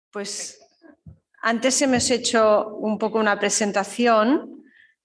Pues antes hemos hecho un poco una presentación.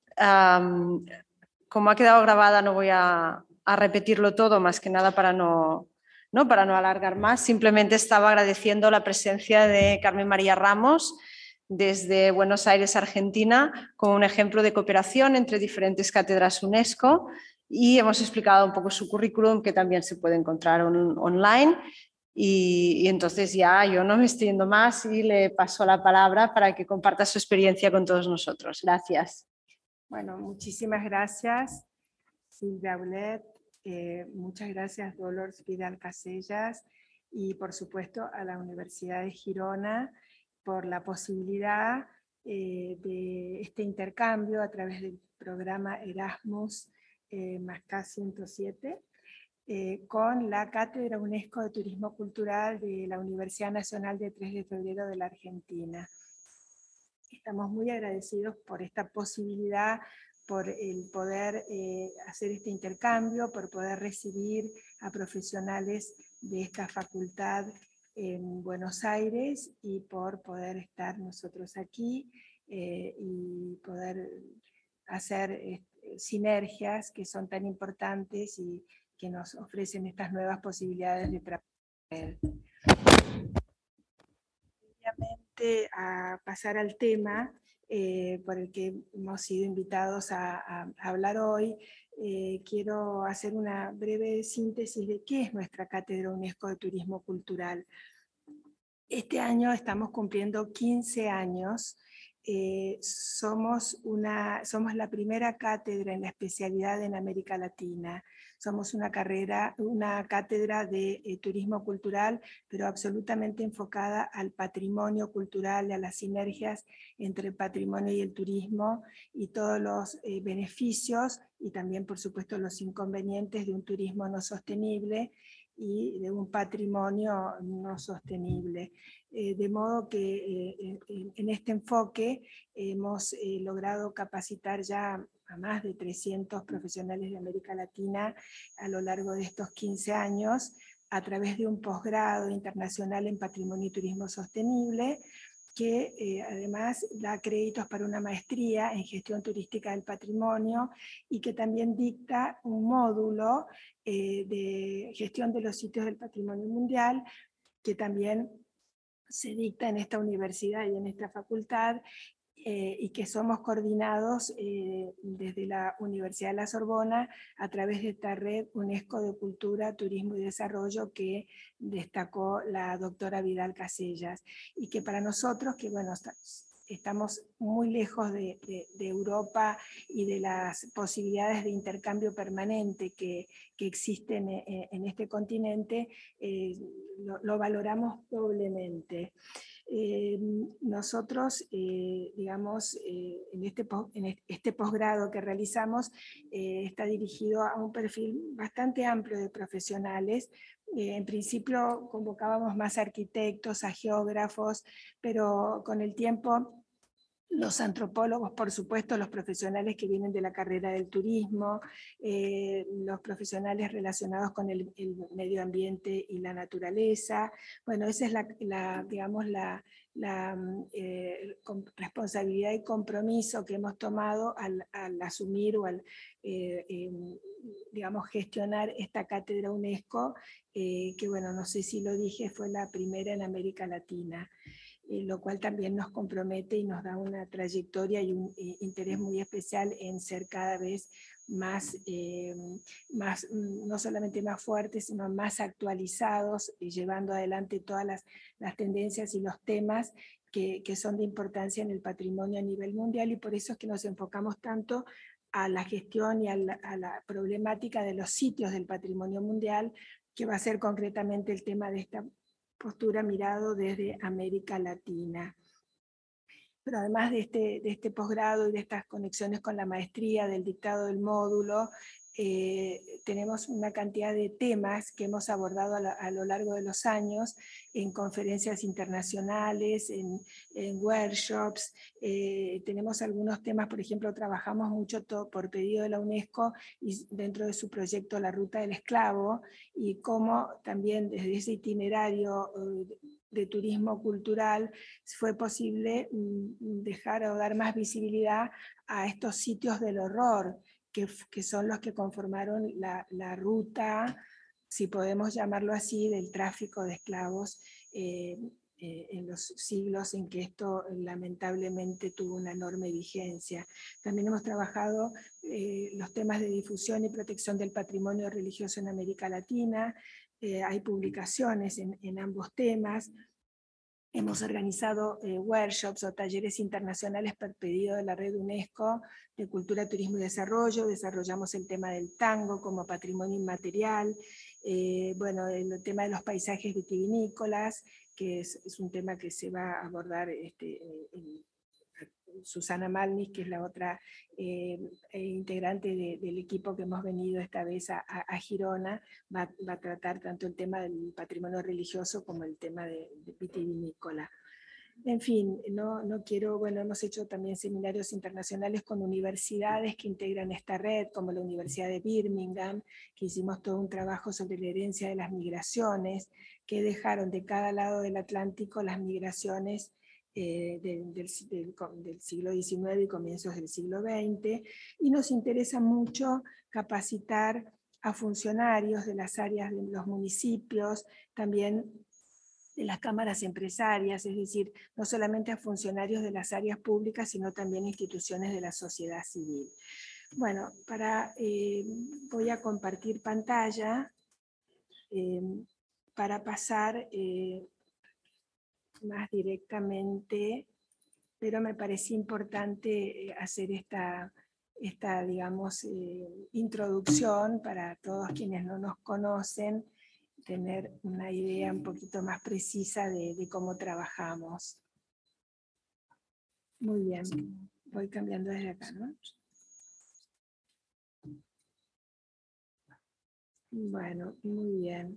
Como ha quedado grabada, no voy a repetirlo todo, más que nada para no alargar más. Simplemente estaba agradeciendo la presencia de Carmen María Ramos desde Buenos Aires, Argentina, como un ejemplo de cooperación entre diferentes cátedras UNESCO, y hemos explicado un poco su currículum, que también se puede encontrar online. Y entonces ya yo no me estoy yendo más y le paso la palabra para que comparta su experiencia con todos nosotros. Gracias. Bueno, muchísimas gracias, Silvia Aulet. Muchas gracias, Dolores Vidal Casellas, y por supuesto a la Universidad de Girona por la posibilidad de este intercambio a través del programa Erasmus +K 107 con la Cátedra UNESCO de Turismo Cultural de la Universidad Nacional de 3 de Febrero de la Argentina. Estamos muy agradecidos por esta posibilidad, por el poder hacer este intercambio, por poder recibir a profesionales de esta facultad en Buenos Aires y por poder estar nosotros aquí y poder hacer sinergias que son tan importantes y que nos ofrecen estas nuevas posibilidades de trabajar. Obviamente, a pasar al tema por el que hemos sido invitados a hablar hoy, quiero hacer una breve síntesis de qué es nuestra Cátedra UNESCO de Turismo Cultural. Este año estamos cumpliendo 15 años. Somos la primera cátedra en la especialidad en América Latina. Somos una cátedra de turismo cultural, pero absolutamente enfocada al patrimonio cultural, a las sinergias entre el patrimonio y el turismo, y todos los beneficios y también, por supuesto, los inconvenientes de un turismo no sostenible y de un patrimonio no sostenible. De modo que en este enfoque hemos logrado capacitar ya a más de 300 profesionales de América Latina a lo largo de estos 15 años, a través de un posgrado internacional en Patrimonio y Turismo Sostenible, que además da créditos para una maestría en Gestión Turística del Patrimonio y que también dicta un módulo de Gestión de los Sitios del Patrimonio Mundial, que también se dicta en esta universidad y en esta facultad, y que somos coordinados desde la Universidad de la Sorbona a través de esta red UNESCO de Cultura, Turismo y Desarrollo que destacó la doctora Vidal Casellas, y que para nosotros, que bueno, estamos muy lejos de Europa y de las posibilidades de intercambio permanente que existen en este continente, lo valoramos doblemente. Nosotros, digamos, en este posgrado que realizamos, está dirigido a un perfil bastante amplio de profesionales. En principio convocábamos más arquitectos, a geógrafos, pero con el tiempo los antropólogos, por supuesto, los profesionales que vienen de la carrera del turismo, los profesionales relacionados con el medio ambiente y la naturaleza. Bueno, esa es digamos, la responsabilidad y compromiso que hemos tomado al asumir o al digamos, gestionar esta cátedra UNESCO, que bueno, no sé si lo dije, fue la primera en América Latina. Lo cual también nos compromete y nos da una trayectoria y un interés muy especial en ser cada vez más, no solamente más fuertes, sino más actualizados, llevando adelante todas las tendencias y los temas que son de importancia en el patrimonio a nivel mundial, y por eso es que nos enfocamos tanto a la gestión y a la problemática de los sitios del patrimonio mundial, que va a ser concretamente el tema de esta postura mirado desde América Latina. Pero además de este posgrado y de estas conexiones con la maestría, del dictado del módulo, tenemos una cantidad de temas que hemos abordado a lo largo de los años en conferencias internacionales, en workshops. Tenemos algunos temas, por ejemplo, trabajamos mucho por pedido de la UNESCO y dentro de su proyecto La Ruta del Esclavo, y cómo también desde ese itinerario de turismo cultural, fue posible dejar o dar más visibilidad a estos sitios del horror, que son los que conformaron la ruta, si podemos llamarlo así, del tráfico de esclavos en los siglos en que esto lamentablemente tuvo una enorme vigencia. También hemos trabajado los temas de difusión y protección del patrimonio religioso en América Latina. Hay publicaciones en ambos temas. Hemos organizado workshops o talleres internacionales por pedido de la red UNESCO de Cultura, Turismo y Desarrollo. Desarrollamos el tema del tango como patrimonio inmaterial. Bueno, el tema de los paisajes vitivinícolas, que es un tema que se va a abordar Susana Malnis, que es la otra integrante del equipo que hemos venido esta vez a Girona, va a tratar tanto el tema del patrimonio religioso como el tema de vitivinícola. En fin, no quiero, bueno, hemos hecho también seminarios internacionales con universidades que integran esta red, como la Universidad de Birmingham, que hicimos todo un trabajo sobre la herencia de las migraciones, que dejaron de cada lado del Atlántico las migraciones del siglo XIX y comienzos del siglo XX, y nos interesa mucho capacitar a funcionarios de las áreas de los municipios, también de las cámaras empresarias, es decir, no solamente a funcionarios de las áreas públicas, sino también instituciones de la sociedad civil. Bueno, voy a compartir pantalla para pasar más directamente, pero me parecía importante hacer esta digamos, introducción para todos quienes no nos conocen, tener una idea un poquito más precisa de cómo trabajamos. Muy bien, voy cambiando desde acá, ¿no? Bueno, muy bien.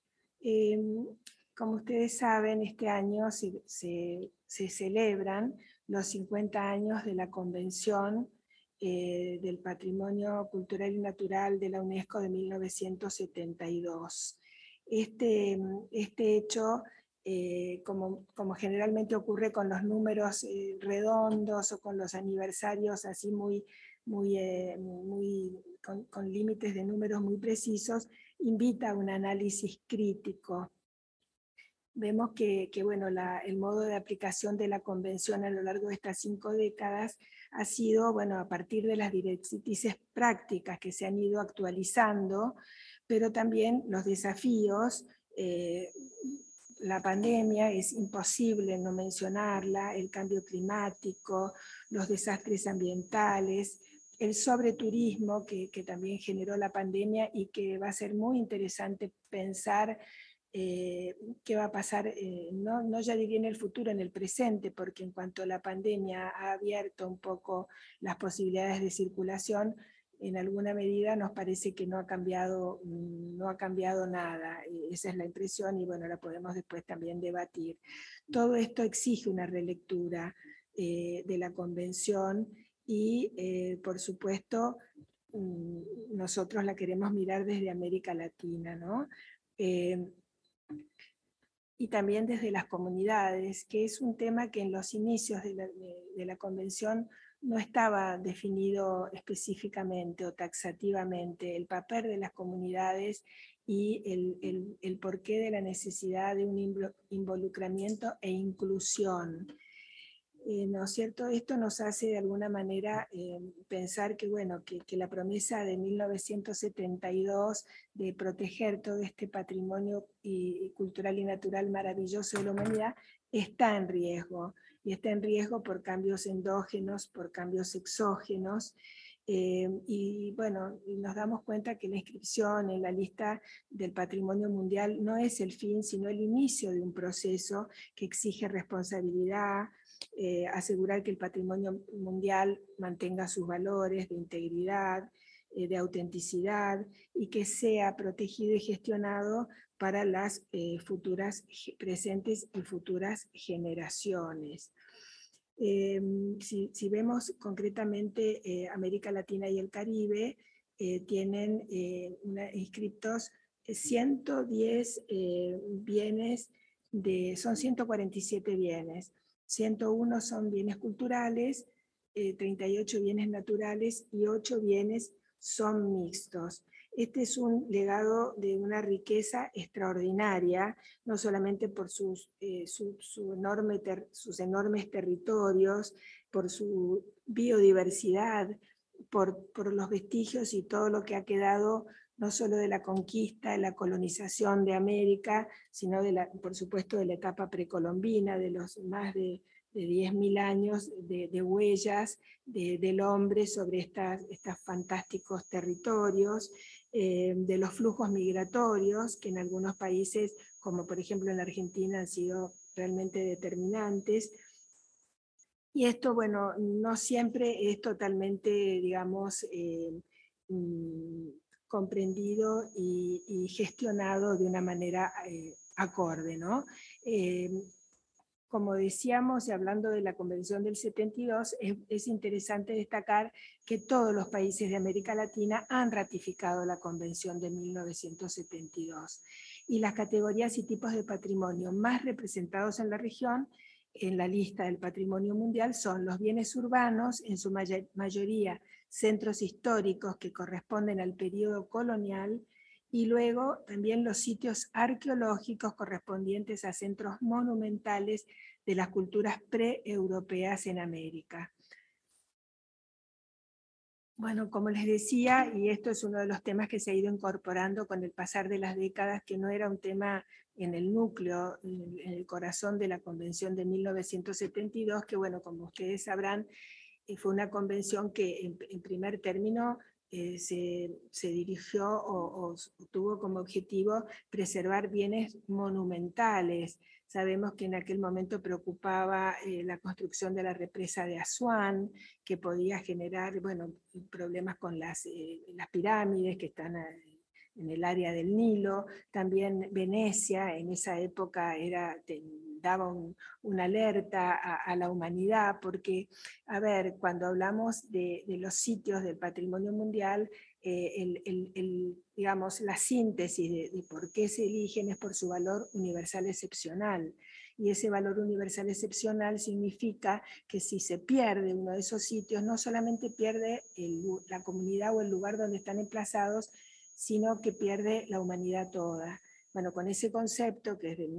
Como ustedes saben, este año se celebran los 50 años de la Convención del Patrimonio Cultural y Natural de la UNESCO de 1972. Este hecho, como generalmente ocurre con los números redondos o con los aniversarios así con límites de números muy precisos, invita a un análisis crítico. Vemos que bueno, el modo de aplicación de la Convención a lo largo de estas 5 décadas ha sido, bueno, a partir de las directrices prácticas que se han ido actualizando, pero también los desafíos, la pandemia es imposible no mencionarla, el cambio climático, los desastres ambientales, el sobreturismo que también generó la pandemia y que va a ser muy interesante pensar qué va a pasar, no ya diría en el futuro, en el presente, porque en cuanto la pandemia ha abierto un poco las posibilidades de circulación, en alguna medida nos parece que no ha cambiado nada. Esa es la impresión y bueno, la podemos después también debatir. Todo esto exige una relectura de la Convención y por supuesto nosotros la queremos mirar desde América Latina, ¿no? Y también desde las comunidades, que es un tema que en los inicios de la Convención no estaba definido específicamente o taxativamente, el papel de las comunidades y el porqué de la necesidad de un involucramiento e inclusión. ¿No es cierto? Esto nos hace de alguna manera pensar que, bueno, que la promesa de 1972 de proteger todo este patrimonio cultural y natural maravilloso de la humanidad está en riesgo, y está en riesgo por cambios endógenos, por cambios exógenos, y bueno, nos damos cuenta que la inscripción en la lista del patrimonio mundial no es el fin, sino el inicio de un proceso que exige responsabilidad, asegurar que el patrimonio mundial mantenga sus valores de integridad, de autenticidad, y que sea protegido y gestionado para las futuras, presentes y futuras generaciones. Si vemos concretamente América Latina y el Caribe, tienen inscriptos 110 bienes son 147 bienes. 101 son bienes culturales, 38 bienes naturales y 8 bienes son mixtos. Este es un legado de una riqueza extraordinaria, no solamente por sus enormes territorios, por su biodiversidad, por los vestigios y todo lo que ha quedado no solo de la conquista, de la colonización de América, sino por supuesto de la etapa precolombina, de los más de 10.000 años de huellas del hombre sobre estos fantásticos territorios, de los flujos migratorios, que en algunos países, como por ejemplo en la Argentina, han sido realmente determinantes. Y esto, bueno, no siempre es totalmente, digamos, comprendido y gestionado de una manera acorde, ¿no? Como decíamos, y hablando de la Convención del 72, es interesante destacar que todos los países de América Latina han ratificado la Convención de 1972. Y las categorías y tipos de patrimonio más representados en la región, en la lista del patrimonio mundial, son los bienes urbanos, en su mayoría centros históricos que corresponden al periodo colonial, y luego también los sitios arqueológicos correspondientes a centros monumentales de las culturas pre-europeas en América. Bueno, como les decía, y esto es uno de los temas que se ha ido incorporando con el pasar de las décadas, que no era un tema en el núcleo, en el corazón de la Convención de 1972, que bueno, como ustedes sabrán, fue una convención que en primer término se dirigió o tuvo como objetivo preservar bienes monumentales. Sabemos que en aquel momento preocupaba la construcción de la represa de Asuán, que podía generar, bueno, problemas con las pirámides que están en el área del Nilo. También Venecia en esa época daba una alerta a la humanidad, porque, a ver, cuando hablamos de los sitios del patrimonio mundial, digamos, la síntesis de por qué se eligen es por su valor universal excepcional. Y ese valor universal excepcional significa que si se pierde uno de esos sitios, no solamente pierde la comunidad o el lugar donde están emplazados, sino que pierde la humanidad toda. Bueno, con ese concepto, que desde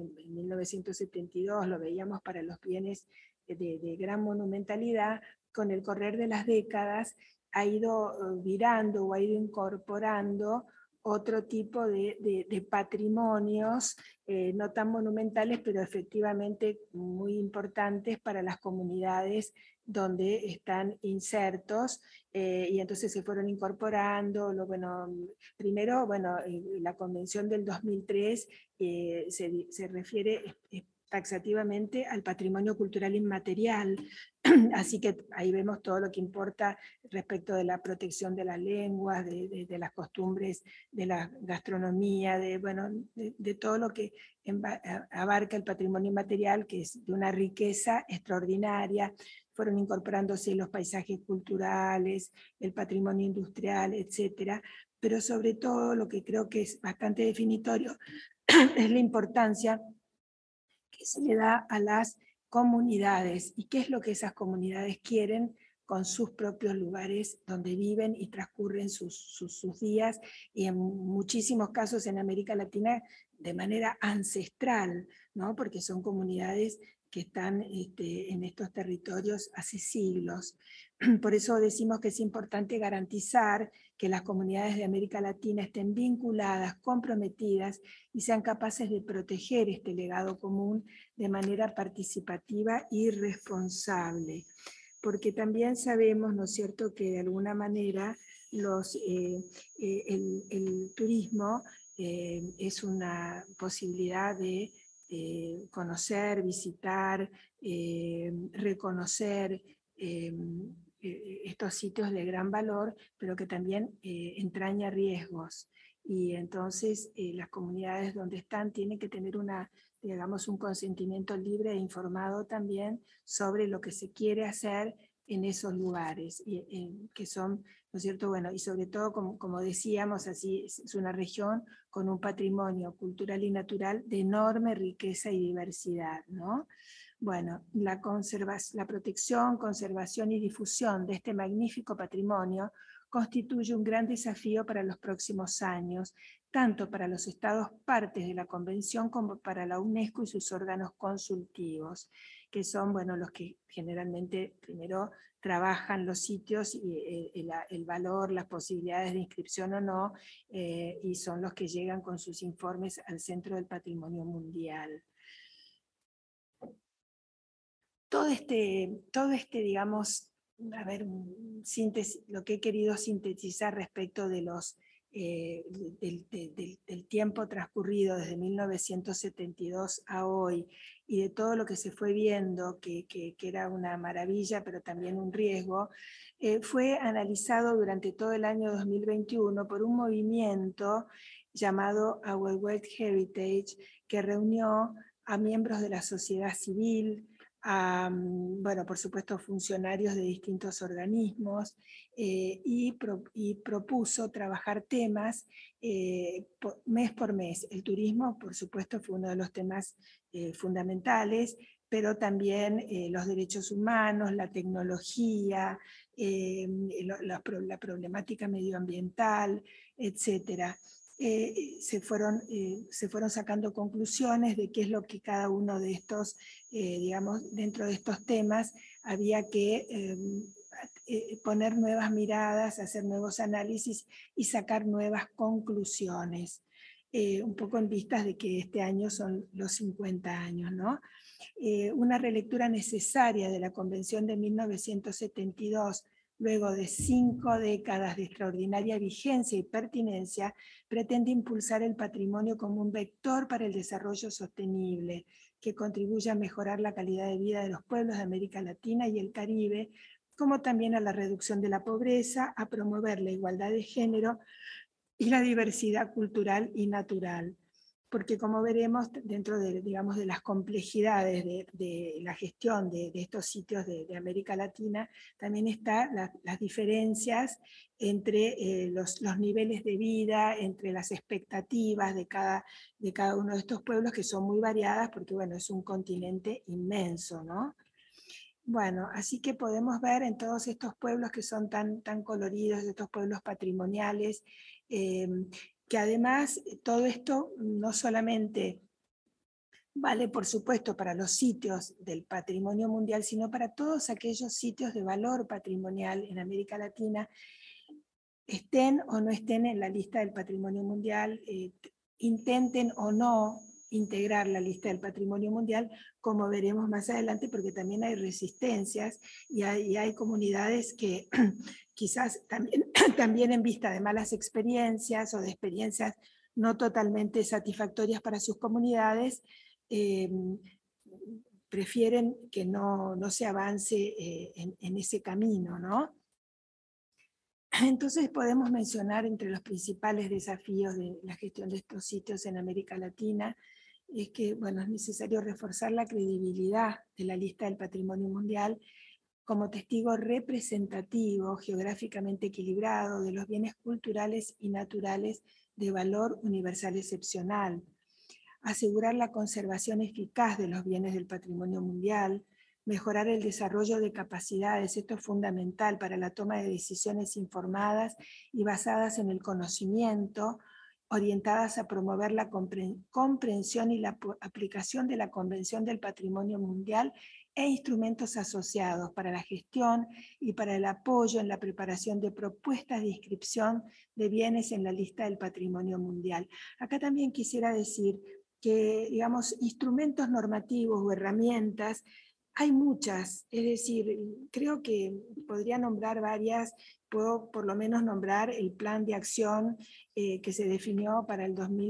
1972 lo veíamos para los bienes de gran monumentalidad, con el correr de las décadas ha ido virando o ha ido incorporando otro tipo de patrimonios, no tan monumentales, pero efectivamente muy importantes para las comunidades donde están insertos, y entonces se fueron incorporando. Primero, la Convención del 2003 se refiere taxativamente al patrimonio cultural inmaterial, así que ahí vemos todo lo que importa respecto de la protección de las lenguas, de las costumbres, de la gastronomía, de todo lo que abarca el patrimonio inmaterial, que es de una riqueza extraordinaria. Fueron incorporándose los paisajes culturales, el patrimonio industrial, etcétera, pero sobre todo lo que creo que es bastante definitorio es la importancia que se le da a las comunidades y qué es lo que esas comunidades quieren con sus propios lugares donde viven y transcurren sus días, y en muchísimos casos en América Latina de manera ancestral, ¿no? Porque son comunidades que están en estos territorios hace siglos. Por eso decimos que es importante garantizar que las comunidades de América Latina estén vinculadas, comprometidas y sean capaces de proteger este legado común de manera participativa y responsable. Porque también sabemos, ¿no es cierto?, que de alguna manera el turismo es una posibilidad de conocer, visitar, reconocer estos sitios de gran valor, pero que también entraña riesgos. Y entonces las comunidades donde están tienen que tener digamos, un consentimiento libre e informado también sobre lo que se quiere hacer en esos lugares, que son, ¿no es cierto? Bueno, y sobre todo, como decíamos, así es una región con un patrimonio cultural y natural de enorme riqueza y diversidad, ¿no? Bueno, la protección, conservación y difusión de este magnífico patrimonio constituye un gran desafío para los próximos años, tanto para los estados partes de la Convención como para la UNESCO y sus órganos consultivos, que son, bueno, los que generalmente primero trabajan los sitios y el valor, las posibilidades de inscripción o no, y son los que llegan con sus informes al Centro del Patrimonio Mundial. Todo este, digamos, a ver, lo que he querido sintetizar respecto de del tiempo transcurrido desde 1972 a hoy y de todo lo que se fue viendo, que era una maravilla, pero también un riesgo, fue analizado durante todo el año 2021 por un movimiento llamado Our World Heritage, que reunió a miembros de la sociedad civil, bueno, por supuesto, funcionarios de distintos organismos, y propuso trabajar temas mes por mes. El turismo, por supuesto, fue uno de los temas fundamentales, pero también los derechos humanos, la tecnología, la problemática medioambiental, etcétera. Se fueron sacando conclusiones de qué es lo que cada uno de estos, digamos, dentro de estos temas había que poner nuevas miradas, hacer nuevos análisis y sacar nuevas conclusiones, un poco en vistas de que este año son los 50 años, ¿no? Una relectura necesaria de la Convención de 1972, luego de 5 décadas de extraordinaria vigencia y pertinencia, pretende impulsar el patrimonio como un vector para el desarrollo sostenible, que contribuye a mejorar la calidad de vida de los pueblos de América Latina y el Caribe, como también a la reducción de la pobreza, a promover la igualdad de género y la diversidad cultural y natural. Porque como veremos, dentro de, digamos, de las complejidades de la gestión de estos sitios de América Latina, también están las diferencias entre los niveles de vida, entre las expectativas de cada uno de estos pueblos, que son muy variadas, porque bueno, es un continente inmenso, ¿no? Bueno, así que podemos ver en todos estos pueblos que son tan coloridos, estos pueblos patrimoniales, que además todo esto no solamente vale, por supuesto, para los sitios del patrimonio mundial, sino para todos aquellos sitios de valor patrimonial en América Latina, estén o no estén en la lista del patrimonio mundial, intenten o no integrar la lista del patrimonio mundial, como veremos más adelante, porque también hay resistencias y hay comunidades que quizás también en vista de malas experiencias o de experiencias no totalmente satisfactorias para sus comunidades, prefieren que no se avance en ese camino, ¿no? Entonces podemos mencionar entre los principales desafíos de la gestión de estos sitios en América Latina, es que bueno, es necesario reforzar la credibilidad de la lista del patrimonio mundial como testigo representativo, geográficamente equilibrado, de los bienes culturales y naturales de valor universal excepcional. Asegurar la conservación eficaz de los bienes del patrimonio mundial, mejorar el desarrollo de capacidades, esto es fundamental para la toma de decisiones informadas y basadas en el conocimiento, orientadas a promover la comprensión y la aplicación de la Convención del Patrimonio Mundial e instrumentos asociados para la gestión y para el apoyo en la preparación de propuestas de inscripción de bienes en la lista del Patrimonio Mundial. Acá también quisiera decir que, digamos, instrumentos normativos o herramientas, hay muchas, es decir, creo que podría nombrar varias, puedo por lo menos nombrar el plan de acción que se definió para el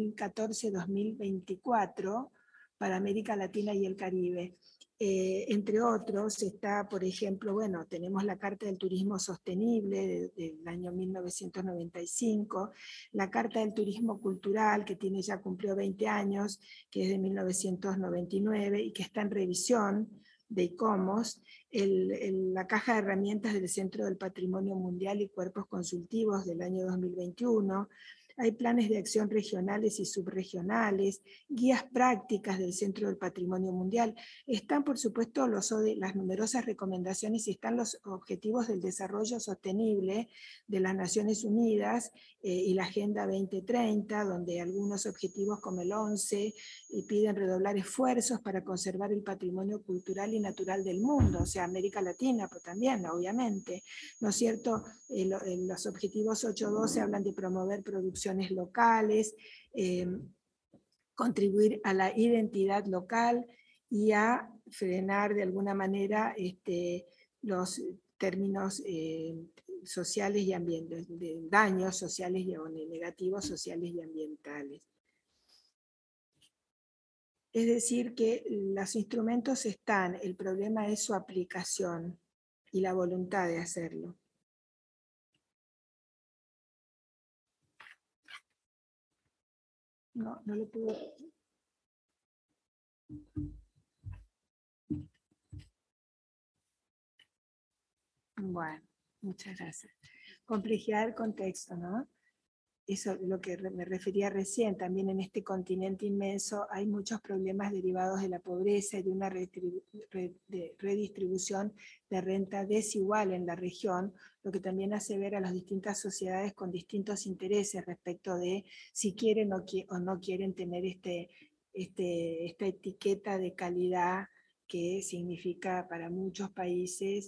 2014-2024 para América Latina y el Caribe. Entre otros está, por ejemplo, bueno, tenemos la Carta del Turismo Sostenible del año 1995, la Carta del Turismo Cultural, que ya cumplió 20 años, que es de 1999 y que está en revisión, de ICOMOS, la caja de herramientas del Centro del Patrimonio Mundial y Cuerpos Consultivos del año 2021, hay planes de acción regionales y subregionales, guías prácticas del Centro del Patrimonio Mundial. Están, por supuesto, las numerosas recomendaciones y están los objetivos del desarrollo sostenible de las Naciones Unidas y la Agenda 2030, donde algunos objetivos como el 11 piden redoblar esfuerzos para conservar el patrimonio cultural y natural del mundo, o sea, América Latina, pero también, obviamente, ¿no es cierto? Los objetivos 8.12 hablan de promover producciones locales, contribuir a la identidad local y a frenar de alguna manera los términos sociales y ambientales, de daños sociales y negativos sociales y ambientales. Es decir, que los instrumentos están, el problema es su aplicación y la voluntad de hacerlo. No lo puedo. Bueno, muchas gracias. Complejidad del contexto, ¿no? Eso es lo que me refería recién. También en este continente inmenso hay muchos problemas derivados de la pobreza y de una redistribución de renta desigual en la región, lo que también hace ver a las distintas sociedades con distintos intereses respecto de si quieren o no quieren tener esta etiqueta de calidad que significa para muchos países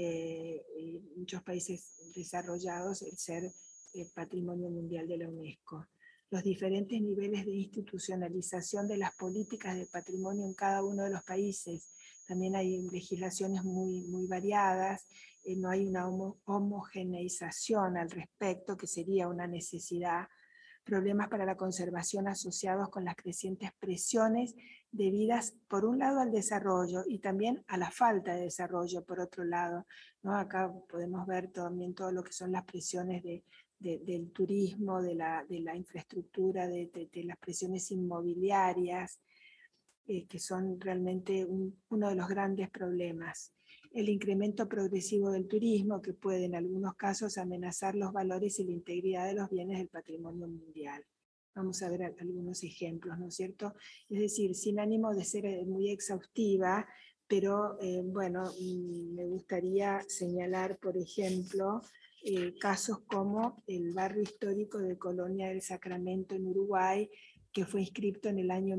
desarrollados el ser Patrimonio Mundial de la UNESCO. Los diferentes niveles de institucionalización de las políticas de patrimonio en cada uno de los países. También hay legislaciones muy variadas, no hay una homogeneización al respecto, que sería una necesidad. Problemas para la conservación asociados con las crecientes presiones debidas, por un lado, al desarrollo y también a la falta de desarrollo, por otro lado, ¿no? Acá podemos ver también todo lo que son las presiones del turismo, de la infraestructura, de las presiones inmobiliarias, que son realmente uno de los grandes problemas. El incremento progresivo del turismo, que puede en algunos casos amenazar los valores y la integridad de los bienes del patrimonio mundial. Vamos a ver algunos ejemplos, ¿no es cierto? Es decir, sin ánimo de ser muy exhaustiva, pero bueno, me gustaría señalar, por ejemplo, casos como el barrio histórico de Colonia del Sacramento en Uruguay, que fue inscripto en el año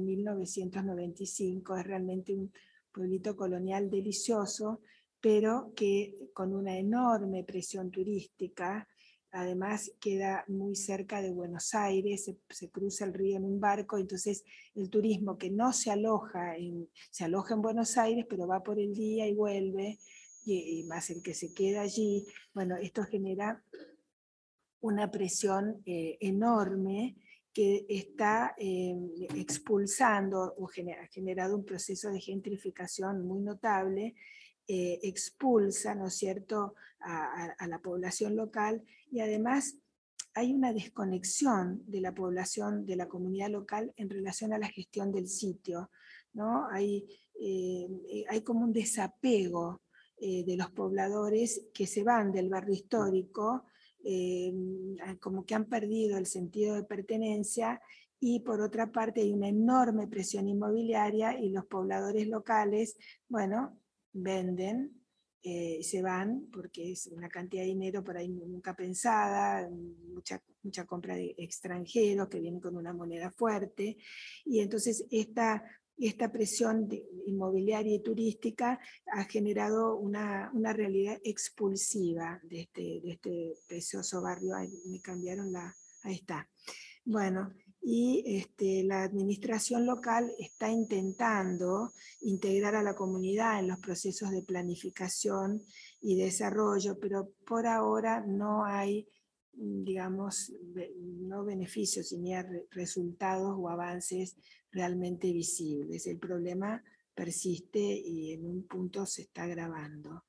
1995. Es realmente un pueblito colonial delicioso, pero que con una enorme presión turística. Además queda muy cerca de Buenos Aires, se cruza el río en un barco, entonces el turismo que no se aloja en Buenos Aires, pero va por el día y vuelve, y más el que se queda allí, bueno, esto genera una presión enorme que está expulsando o ha generado un proceso de gentrificación muy notable, expulsa, ¿no es cierto?, a la población local, y además hay una desconexión de la población, de la comunidad local en relación a la gestión del sitio, ¿no? Hay como un desapego de los pobladores que se van del barrio histórico, como que han perdido el sentido de pertenencia, y por otra parte hay una enorme presión inmobiliaria y los pobladores locales, bueno, venden, se van porque es una cantidad de dinero por ahí nunca pensada, mucha compra de extranjeros que vienen con una moneda fuerte, y entonces esta presión inmobiliaria y turística ha generado una realidad expulsiva de este precioso barrio. Ay, me cambiaron ahí está. Bueno, y la administración local está intentando integrar a la comunidad en los procesos de planificación y desarrollo, pero por ahora no hay, digamos, no beneficios ni resultados o avances realmente visibles. El problema persiste y en un punto se está agravando.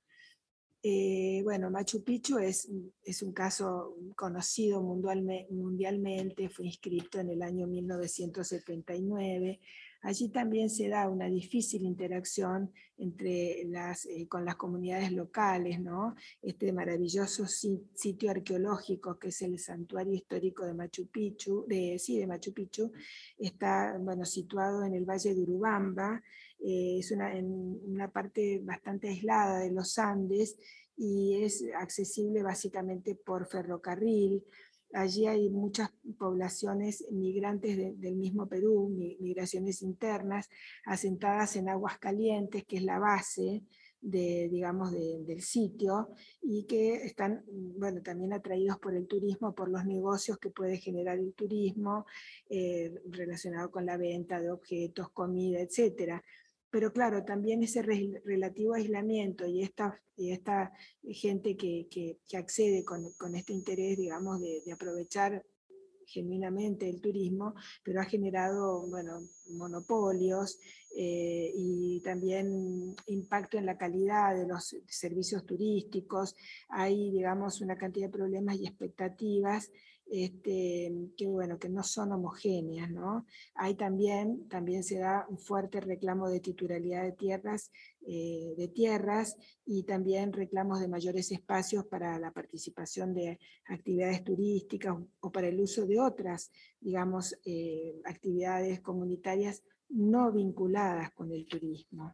Bueno, Machu Picchu es un caso conocido mundialmente, fue inscrito en el año 1979, Allí también se da una difícil interacción con las comunidades locales, ¿no? Este maravilloso sitio arqueológico que es el Santuario Histórico de Machu Picchu, de Machu Picchu, está, bueno, situado en el Valle de Urubamba, en una parte bastante aislada de los Andes y es accesible básicamente por ferrocarril. Allí hay muchas poblaciones migrantes del mismo Perú, migraciones internas, asentadas en Aguascalientes, que es la base digamos, del sitio, y que están, bueno, también atraídos por el turismo, por los negocios que puede generar el turismo, relacionado con la venta de objetos, comida, etcétera. Pero claro, también ese relativo aislamiento y esta gente que accede con este interés, digamos, de aprovechar genuinamente el turismo, pero ha generado, bueno, monopolios y también impacto en la calidad de los servicios turísticos. Hay, digamos, una cantidad de problemas y expectativas que, bueno, que no son homogéneas, ¿no? Hay también se da un fuerte reclamo de titularidad de tierras y también reclamos de mayores espacios para la participación de actividades turísticas o para el uso de otras, digamos, actividades comunitarias no vinculadas con el turismo.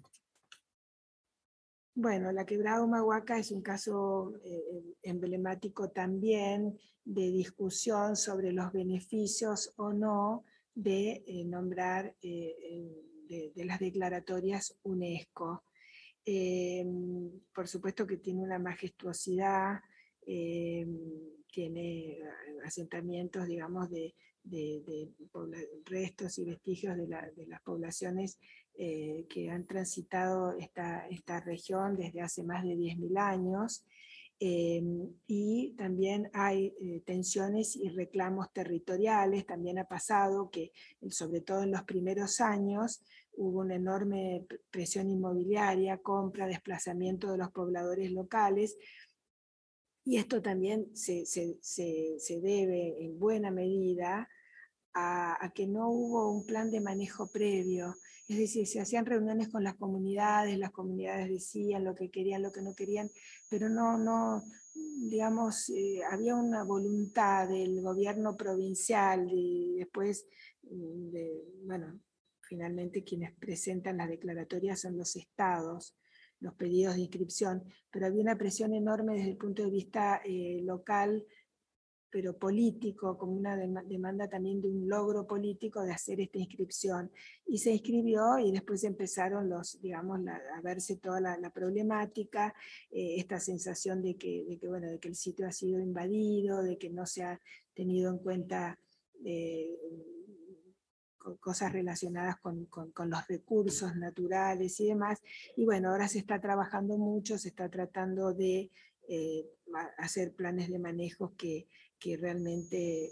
Bueno, la quebrada Humahuaca es un caso emblemático también de discusión sobre los beneficios o no de nombrar de las declaratorias UNESCO. Por supuesto que tiene una majestuosidad, tiene asentamientos, digamos, de restos y vestigios de las poblaciones que han transitado esta región desde hace más de 10.000 años. Y también hay tensiones y reclamos territoriales. También ha pasado que, sobre todo en los primeros años, hubo una enorme presión inmobiliaria, compra, desplazamiento de los pobladores locales, y esto también se debe en buena medida a que no hubo un plan de manejo previo. Es decir, se hacían reuniones con las comunidades decían lo que querían, lo que no querían, pero no digamos, había una voluntad del gobierno provincial y después, bueno, finalmente quienes presentan las declaratorias son los estados, los pedidos de inscripción, pero había una presión enorme desde el punto de vista local, pero político, como una demanda también de un logro político de hacer esta inscripción. Y se inscribió y después empezaron digamos, a verse toda la problemática, esta sensación de que, bueno, de que el sitio ha sido invadido, de que no se ha tenido en cuenta cosas relacionadas con los recursos naturales y demás. Y bueno, ahora se está trabajando mucho, se está tratando de hacer planes de manejo que realmente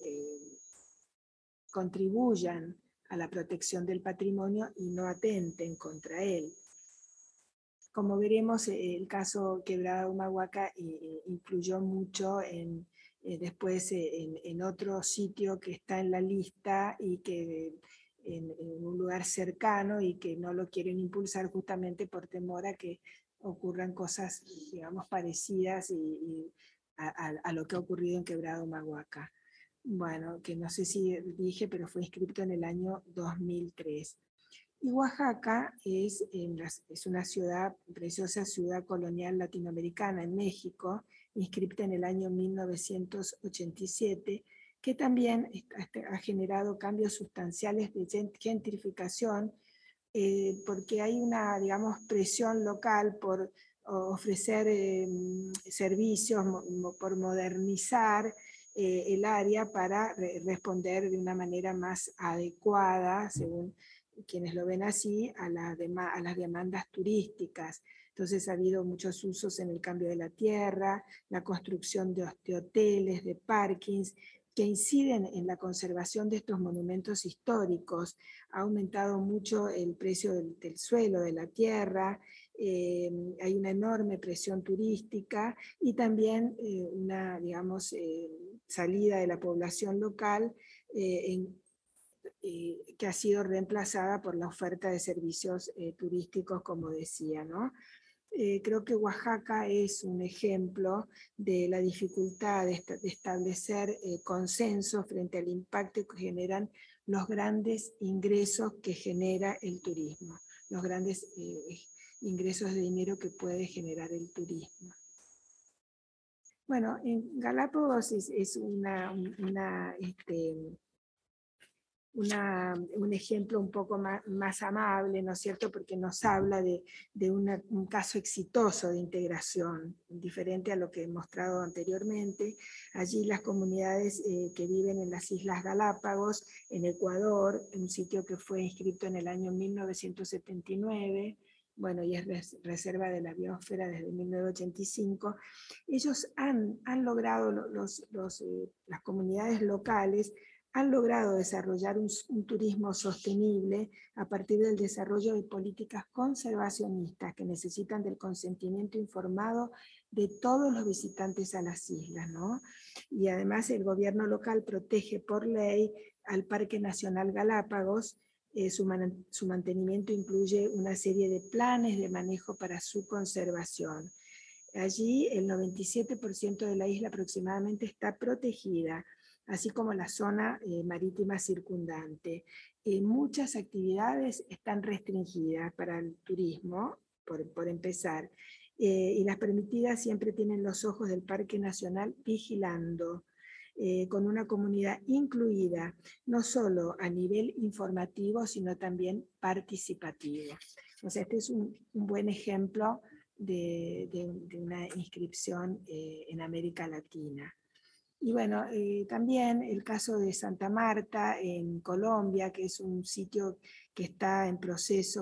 contribuyan a la protección del patrimonio y no atenten contra él. Como veremos, el caso Quebrada Humahuaca influyó mucho después en otro sitio que está en la lista y que en un lugar cercano y que no lo quieren impulsar justamente por temor a que ocurran cosas, digamos, parecidas a lo que ha ocurrido en Quebrada Humahuaca. Bueno, que no sé si dije, pero fue inscrito en el año 2003. Y Oaxaca es una ciudad, preciosa ciudad colonial latinoamericana en México, inscripta en el año 1987, que también ha generado cambios sustanciales de gentrificación, porque hay una, digamos, presión local por ofrecer servicios, por modernizar el área para responder de una manera más adecuada, según quienes lo ven así, a las demandas turísticas. Entonces ha habido muchos usos en el cambio de la tierra, la construcción de hoteles, de parkings, que inciden en la conservación de estos monumentos históricos. Ha aumentado mucho el precio del suelo, de la tierra, hay una enorme presión turística y también una, digamos, salida de la población local que ha sido reemplazada por la oferta de servicios turísticos, como decía, ¿no? Creo que Oaxaca es un ejemplo de la dificultad de establecer consenso frente al impacto que generan los grandes ingresos que genera el turismo, los grandes ingresos de dinero que puede generar el turismo. Bueno, en Galápagos es un ejemplo un poco más amable, ¿no es cierto?, porque nos habla de un caso exitoso de integración, diferente a lo que he mostrado anteriormente. Allí las comunidades que viven en las Islas Galápagos, en Ecuador, un sitio que fue inscrito en el año 1979, bueno, y es reserva de la biosfera desde 1985, ellos han logrado, las comunidades locales, han logrado desarrollar un turismo sostenible a partir del desarrollo de políticas conservacionistas que necesitan del consentimiento informado de todos los visitantes a las islas, ¿no? Y además el gobierno local protege por ley al Parque Nacional Galápagos. Su mantenimiento incluye una serie de planes de manejo para su conservación. Allí el 97% de la isla aproximadamente está protegida, así como la zona marítima circundante. Muchas actividades están restringidas para el turismo, por empezar, y las permitidas siempre tienen los ojos del Parque Nacional vigilando, con una comunidad incluida, no solo a nivel informativo, sino también participativo. O sea, este es un buen ejemplo de una inscripción en América Latina. Y bueno, también el caso de Santa Marta en Colombia, que es un sitio que está en proceso,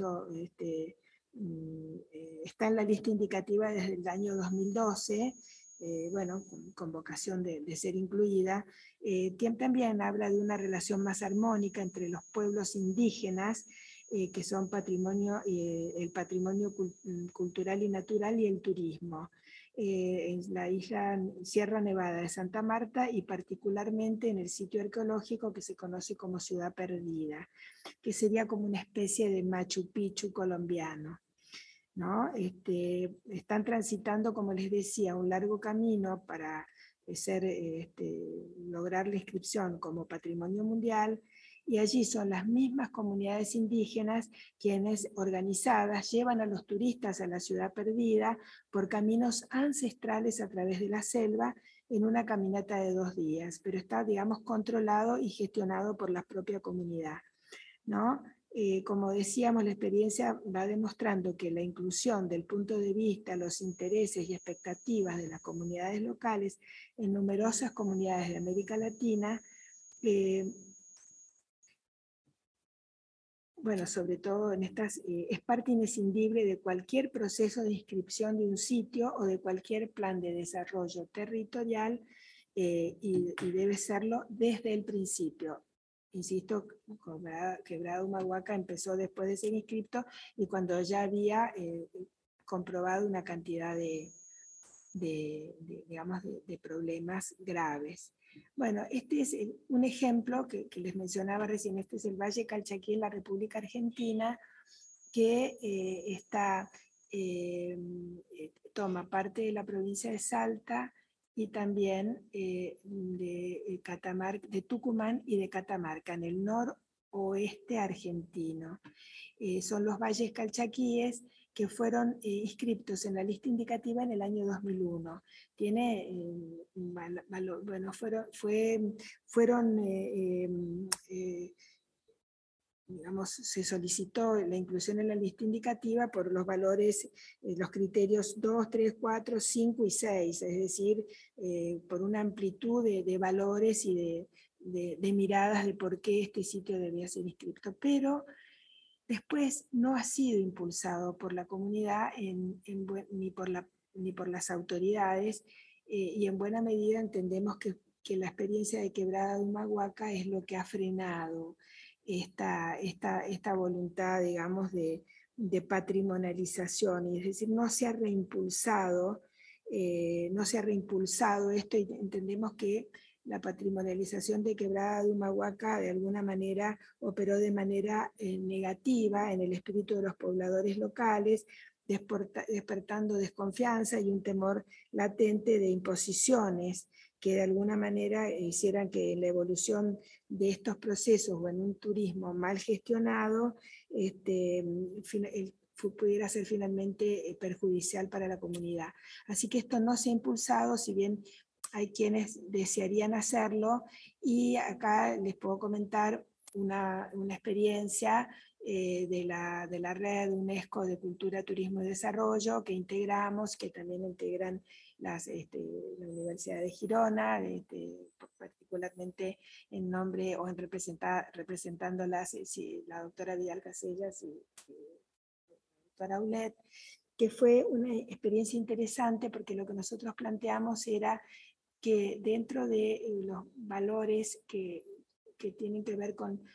está en la lista indicativa desde el año 2012, bueno, con vocación de ser incluida, quien también habla de una relación más armónica entre los pueblos indígenas, que son el patrimonio cultural y natural y el turismo. En la isla Sierra Nevada de Santa Marta y particularmente en el sitio arqueológico que se conoce como Ciudad Perdida, que sería como una especie de Machu Picchu colombiano, ¿no? Están transitando, como les decía, un largo camino para lograr la inscripción como patrimonio mundial, y allí son las mismas comunidades indígenas quienes, organizadas, llevan a los turistas a la Ciudad Perdida por caminos ancestrales a través de la selva en una caminata de 2 días, pero está, digamos, controlado y gestionado por la propia comunidad, ¿no? Como decíamos, la experiencia va demostrando que la inclusión del punto de vista, los intereses y expectativas de las comunidades locales en numerosas comunidades de América Latina, bueno, sobre todo en estas, es parte imprescindible de cualquier proceso de inscripción de un sitio o de cualquier plan de desarrollo territorial, y debe serlo desde el principio. Insisto, Quebrada Humahuaca empezó después de ser inscripto y cuando ya había comprobado una cantidad de problemas graves. Bueno, este es un ejemplo que les mencionaba recién. Este es el Valle Calchaquí en la República Argentina, que toma parte de la provincia de Salta y también de Tucumán y de Catamarca, en el noroeste argentino. Son los valles calchaquíes que fueron inscriptos en la lista indicativa en el año 2001. Tiene bueno, digamos, se solicitó la inclusión en la lista indicativa por los valores, los criterios 2, 3, 4, 5 y 6, es decir, por una amplitud de valores y de miradas de por qué este sitio debía ser inscrito. Pero después no ha sido impulsado por la comunidad ni por las autoridades, y en buena medida entendemos que la experiencia de Quebrada Humahuaca es lo que ha frenado esta voluntad, digamos, de patrimonialización, y es decir, no se ha reimpulsado esto, y entendemos que la patrimonialización de Quebrada de Humahuaca de alguna manera operó de manera negativa en el espíritu de los pobladores locales, despertando desconfianza y un temor latente de imposiciones que de alguna manera hicieran que la evolución de estos procesos o en un turismo mal gestionado pudiera ser finalmente perjudicial para la comunidad. Así que esto no se ha impulsado, si bien hay quienes desearían hacerlo, y acá les puedo comentar una experiencia de la red UNESCO de Cultura, Turismo y Desarrollo que integramos, que también integran la Universidad de Girona, particularmente en nombre o representándolas la doctora Vidal Casellas y la doctora Aulet, que fue una experiencia interesante porque lo que nosotros planteamos era que dentro de los valores que tienen que ver con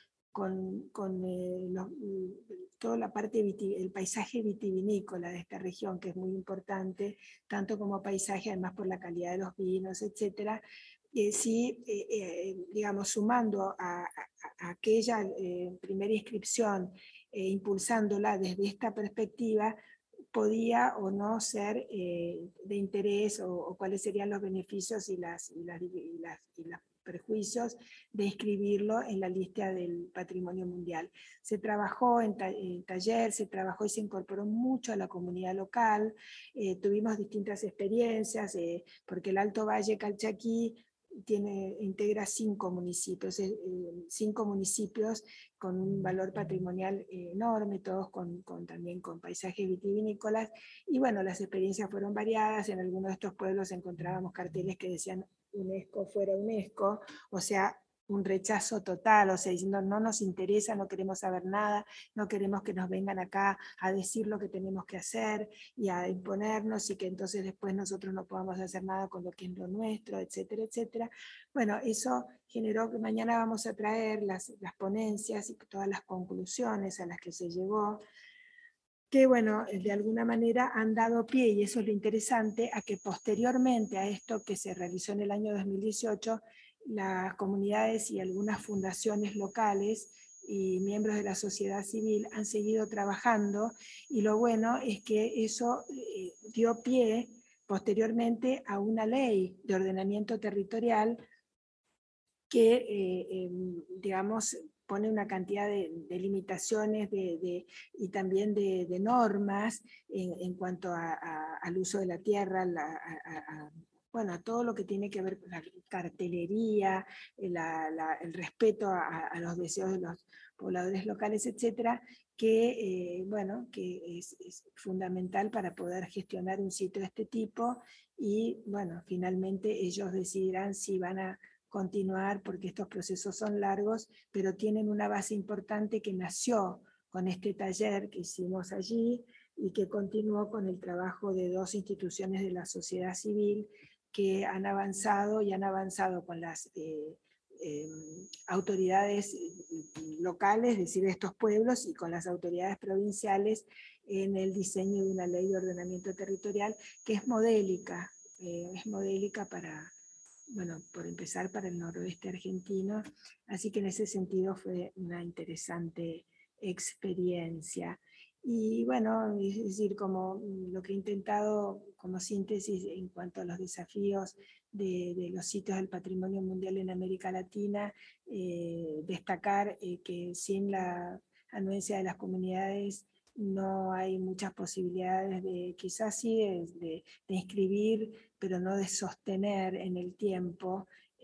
toda la parte, el paisaje vitivinícola de esta región, que es muy importante, tanto como paisaje, además por la calidad de los vinos, etc. Sí, digamos, sumando a aquella primera inscripción, impulsándola desde esta perspectiva, podía o no ser de interés o cuáles serían los beneficios y los perjuicios de inscribirlo en la lista del patrimonio mundial. Se trabajó en taller, se trabajó y se incorporó mucho a la comunidad local, tuvimos distintas experiencias, porque el Alto Valle Calchaquí integra 5 municipios con un valor patrimonial enorme, todos también con paisajes vitivinícolas, y bueno, las experiencias fueron variadas. En algunos de estos pueblos encontrábamos carteles que decían UNESCO fuera UNESCO, o sea, un rechazo total, o sea, diciendo no nos interesa, no queremos saber nada, no queremos que nos vengan acá a decir lo que tenemos que hacer y a imponernos, y que entonces después nosotros no podamos hacer nada con lo que es lo nuestro, etcétera, etcétera. Bueno, eso generó que mañana vamos a traer las ponencias y todas las conclusiones a las que se llegó, que bueno, de alguna manera han dado pie, y eso es lo interesante, a que posteriormente a esto que se realizó en el año 2018, las comunidades y algunas fundaciones locales y miembros de la sociedad civil han seguido trabajando, y lo bueno es que eso dio pie posteriormente a una ley de ordenamiento territorial que, digamos, pone una cantidad de limitaciones y también de normas en cuanto al uso de la tierra, bueno, a todo lo que tiene que ver con la cartelería, el respeto a los deseos de los pobladores locales, etcétera, que, bueno, que es fundamental para poder gestionar un sitio de este tipo. Y bueno, finalmente ellos decidirán si van a continuar, porque estos procesos son largos, pero tienen una base importante que nació con este taller que hicimos allí y que continuó con el trabajo de 2 instituciones de la sociedad civil que han avanzado con las autoridades locales, es decir, de estos pueblos, y con las autoridades provinciales en el diseño de una ley de ordenamiento territorial que es modélica para, bueno, por empezar, para el noroeste argentino. Así que en ese sentido fue una interesante experiencia. Y bueno, es decir, como lo que he intentado como síntesis en cuanto a los desafíos de los sitios del patrimonio mundial en América Latina, destacar que sin la anuencia de las comunidades no hay muchas posibilidades quizás sí, de inscribir, pero no de sostener en el tiempo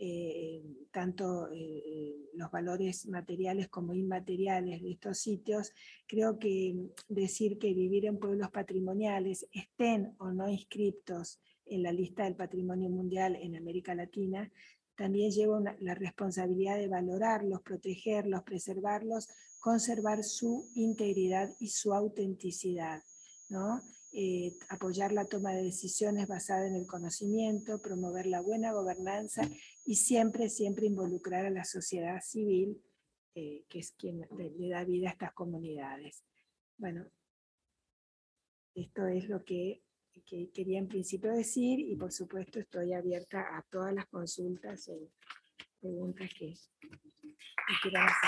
tanto los valores materiales como inmateriales de estos sitios. Creo que decir que vivir en pueblos patrimoniales, estén o no inscriptos en la lista del patrimonio mundial en América Latina, también lleva la responsabilidad de valorarlos, protegerlos, preservarlos, conservar su integridad y su autenticidad, ¿no? Apoyar la toma de decisiones basada en el conocimiento, promover la buena gobernanza y siempre involucrar a la sociedad civil, que es quien le da vida a estas comunidades. Bueno, esto es lo que que quería en principio decir, y por supuesto estoy abierta a todas las consultas o preguntas que quieran hacer.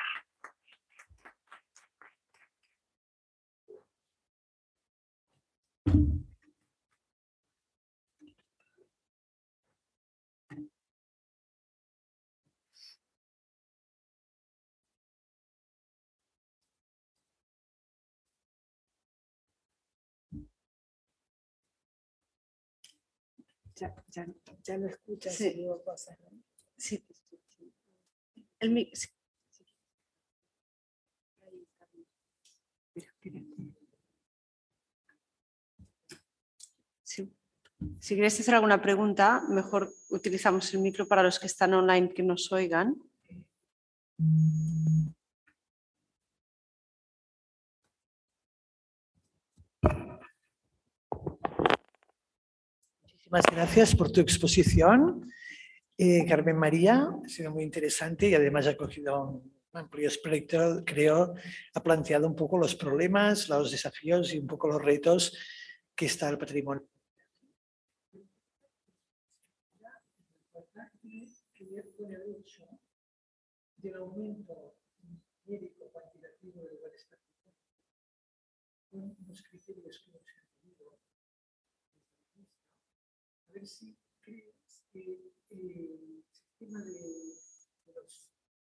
Ya lo escuchas, sí. si digo cosas, ¿no? Sí. Sí. Sí. Si quieres hacer alguna pregunta, mejor utilizamos el micro para los que están online que nos oigan. Muchísimas gracias por tu exposición, Carmen María. Ha sido muy interesante y además ha cogido un amplio espectro, creo, ha planteado un poco los problemas, los desafíos y un poco los retos que está el patrimonio. Del aumento numérico cuantitativo de lugares patrimoniales con unos criterios que hemos definido, a ver si crees que el sistema de los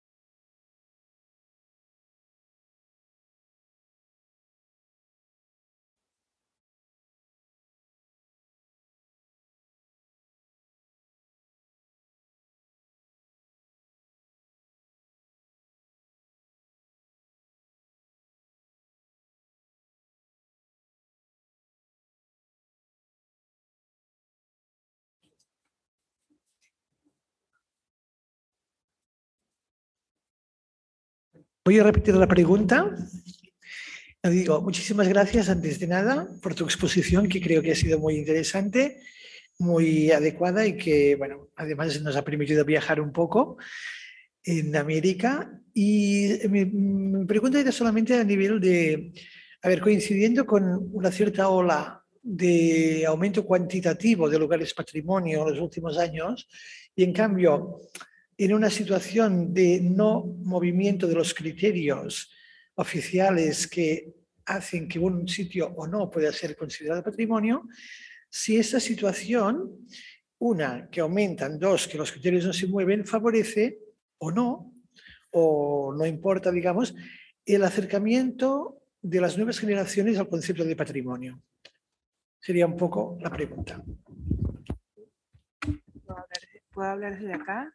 Voy a repetir la pregunta. Digo, muchísimas gracias antes de nada por tu exposición, que creo que ha sido muy interesante, muy adecuada y que, bueno, además nos ha permitido viajar un poco en América. Y mi pregunta era solamente a nivel de, a ver, coincidiendo con una cierta ola de aumento cuantitativo de lugares patrimonio en los últimos años, y en cambio, en una situación de no movimiento de los criterios oficiales que hacen que un sitio o no pueda ser considerado patrimonio, si esta situación, una, que aumentan, dos, que los criterios no se mueven, favorece o no importa, digamos, el acercamiento de las nuevas generaciones al concepto de patrimonio. Sería un poco la pregunta. ¿Puedo hablar desde acá?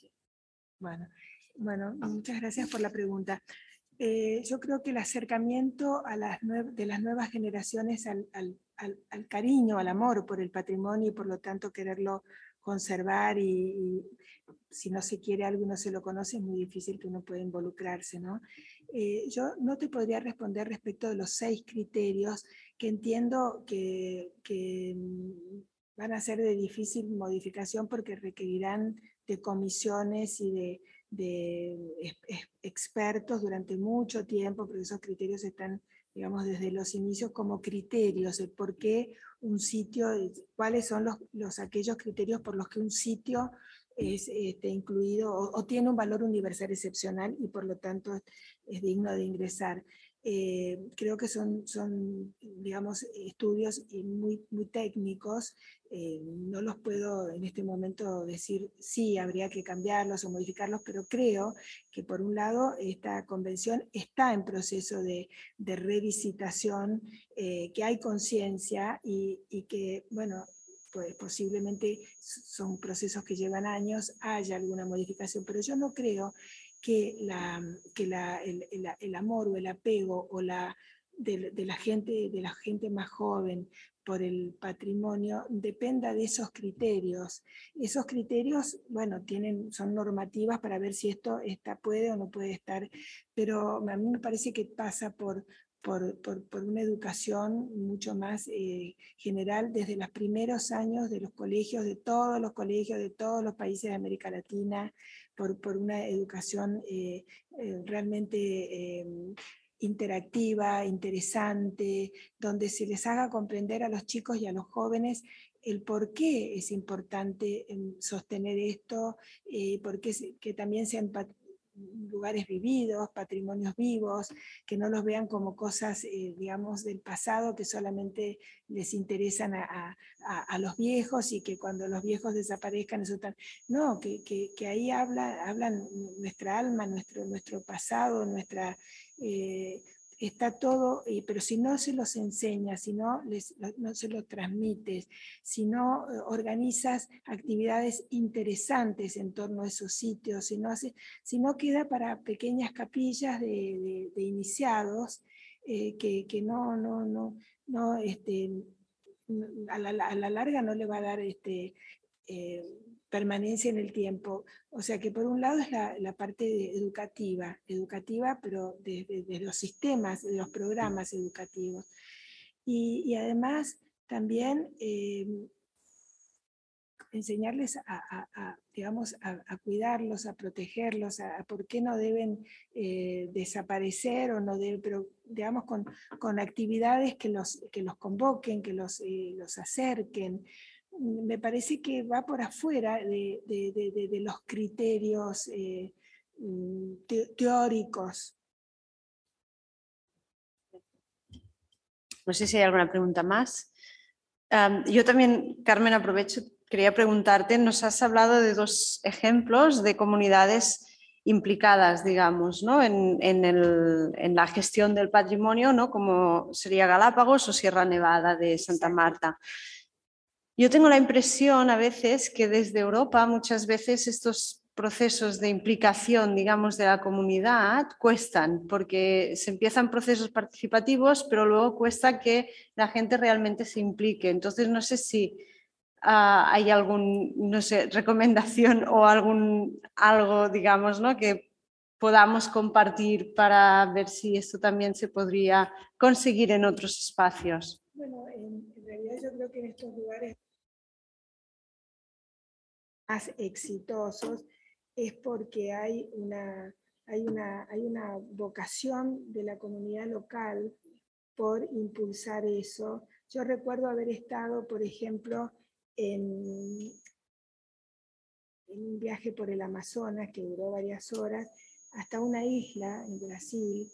Bueno, muchas gracias por la pregunta. Yo creo que el acercamiento a de las nuevas generaciones al cariño, al amor por el patrimonio y por lo tanto quererlo conservar y si no se quiere algo y no se lo conoce es muy difícil que uno pueda involucrarse, ¿no? Yo no te podría responder respecto de los 6 criterios que entiendo que van a ser de difícil modificación porque requerirán de comisiones y de expertos durante mucho tiempo, porque esos criterios están, digamos, desde los inicios como criterios, el por qué un sitio, cuáles son aquellos criterios por los que un sitio es incluido o tiene un valor universal excepcional y por lo tanto es digno de ingresar. Creo que son, digamos, estudios muy, muy técnicos. No los puedo en este momento decir sí, habría que cambiarlos o modificarlos, pero creo que por un lado esta convención está en proceso de revisitación, que hay conciencia y que, bueno, pues posiblemente son procesos que llevan años, haya alguna modificación, pero yo no creo que el amor o el apego o de la gente más joven por el patrimonio dependa de esos criterios. Esos criterios, bueno, son normativas para ver si esto puede o no puede estar, pero a mí me parece que pasa por una educación mucho más general desde los primeros años de los colegios, de todos los colegios, de todos los países de América Latina, por una educación realmente interactiva, interesante, donde se les haga comprender a los chicos y a los jóvenes el por qué es importante sostener esto, que también sean lugares vividos, patrimonios vivos, que no los vean como cosas, digamos, del pasado que solamente les interesan a los viejos, y que cuando los viejos desaparezcan, eso no, que ahí hablan nuestra alma, nuestro pasado, está todo, pero si no se los enseña, si no se los transmites, si no organizas actividades interesantes en torno a esos sitios, si no queda para pequeñas capillas de iniciados, que a la larga no le va a dar permanencia en el tiempo. O sea que por un lado es la parte educativa, pero de los sistemas, de los programas educativos. Y además también enseñarles digamos, a cuidarlos, a protegerlos, a por qué no deben desaparecer, o no deben, pero digamos con actividades que los convoquen, que los acerquen. Me parece que va por afuera de los criterios teóricos. No sé si hay alguna pregunta más. Yo también, Carmen, aprovecho, quería preguntarte, nos has hablado de 2 ejemplos de comunidades implicadas, digamos, ¿no? en la gestión del patrimonio, ¿no? Como sería Galápagos o Sierra Nevada de Santa Marta. Yo tengo la impresión a veces que desde Europa muchas veces estos procesos de implicación, digamos, de la comunidad cuestan, porque se empiezan procesos participativos, pero luego cuesta que la gente realmente se implique. Entonces, no sé si hay algún, no sé, recomendación o algo, digamos, ¿no? que podamos compartir para ver si esto también se podría conseguir en otros espacios. Bueno, en realidad yo creo que en estos lugares más exitosos es porque hay una vocación de la comunidad local por impulsar eso. Yo recuerdo haber estado, por ejemplo, en un viaje por el Amazonas que duró varias horas, hasta una isla en Brasil,